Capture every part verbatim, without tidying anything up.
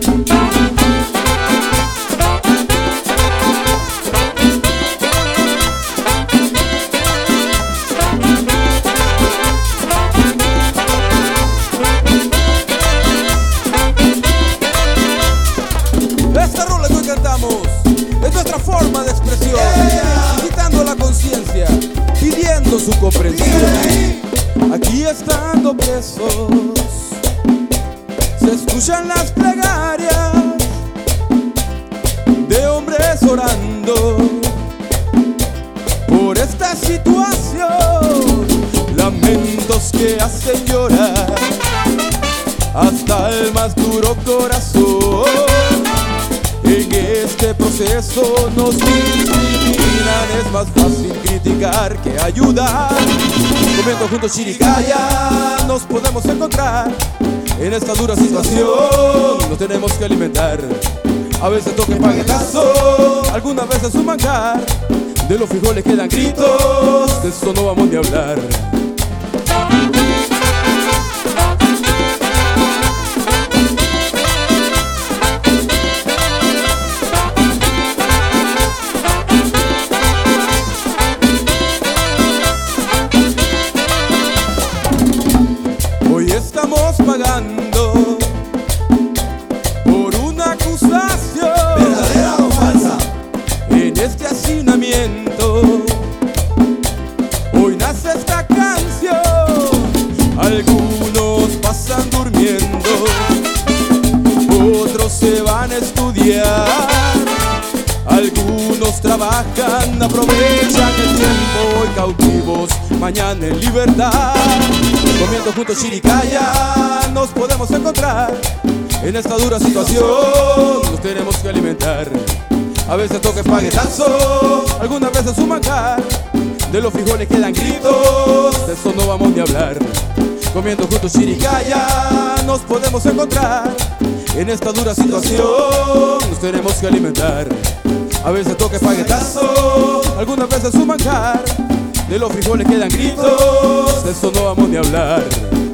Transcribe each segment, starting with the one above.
Esta rola que hoy cantamos es nuestra forma de expresión, quitando la conciencia, pidiendo su comprensión. Aquí estando presos, se escuchan las plegarias de hombres orando por esta situación, lamentos que hacen llorar hasta el más duro corazón. En este proceso nos discriminan, es más fácil criticar que ayudar. Comiendo juntos chiricaya nos podemos encontrar. En esta dura situación nos tenemos que alimentar. A veces toca el paquetazo, algunas veces un manjar. De los frijoles quedan gritos, de eso no vamos ni a hablar. Estamos pagando por una acusación, ¿verdadera o falsa? En este hacinamiento hoy nace esta canción. Algunos pasan durmiendo, otros se van a estudiar, algunos trabajan, aprovechan el tiempo, hoy cautivos, mañana en libertad. Comiendo juntos chiricaya nos podemos encontrar. En esta dura situación nos tenemos que alimentar. A veces toca espaguetazo, algunas veces un manjar. De los frijoles quedan gritos, de eso no vamos ni a hablar. Comiendo juntos chiricaya nos podemos encontrar. En esta dura situación nos tenemos que alimentar. A veces toca espaguetazo, algunas veces un manjar. De los frijoles quedan gritos, de eso no vamos ni a hablar.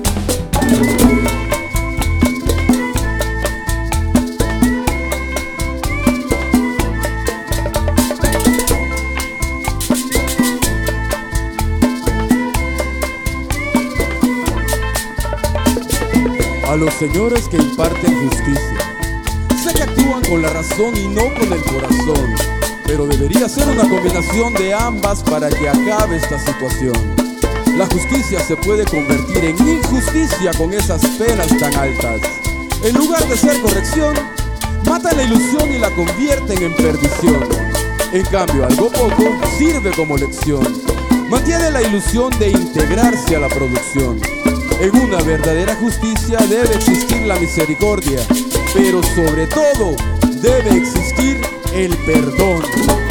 A los señores que imparten justicia, sé que actúan con la razón y no con el corazón, pero debería ser una combinación de ambas para que acabe esta situación. La justicia se puede convertir en injusticia con esas penas tan altas. En lugar de ser corrección, mata la ilusión y la convierten en perdición. En cambio, algo poco sirve como lección. Mantiene la ilusión de integrarse a la producción. En una verdadera justicia debe existir la misericordia, pero sobre todo debe existir el perdón.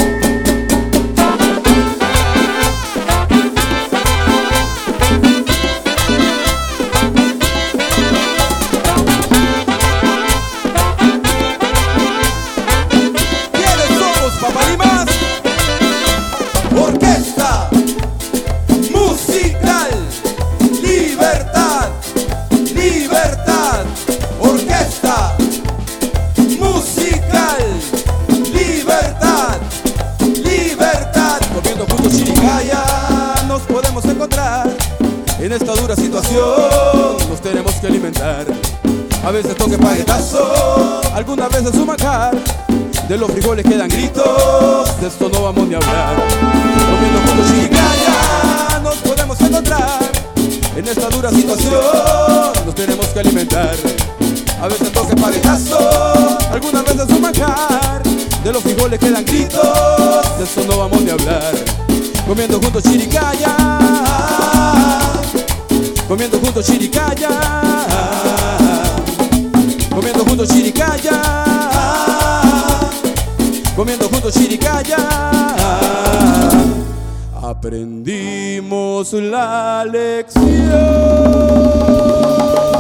¿Quiénes somos, Papalimas? Orquesta Musical Libertad, Libertad. Orquesta Musical Libertad, Libertad. Comiendo juntos chiricaya nos podemos encontrar. En esta dura situación nos tenemos que alimentar. A veces toca espaguetazo, algunas veces un manjar. De los frijoles quedan gritos, de esto no vamos ni a hablar. Comiendo juntos chiricaya nos podemos encontrar. En esta dura situación nos tenemos que alimentar. A veces toca espaguetazo, algunas veces un manjar. De los frijoles quedan gritos, de esto no vamos ni a hablar. Comiendo juntos chiricaya, comiendo juntos chiricaya, comiendo juntos chiricaya, comiendo juntos chiricaya. Aprendimos la lección.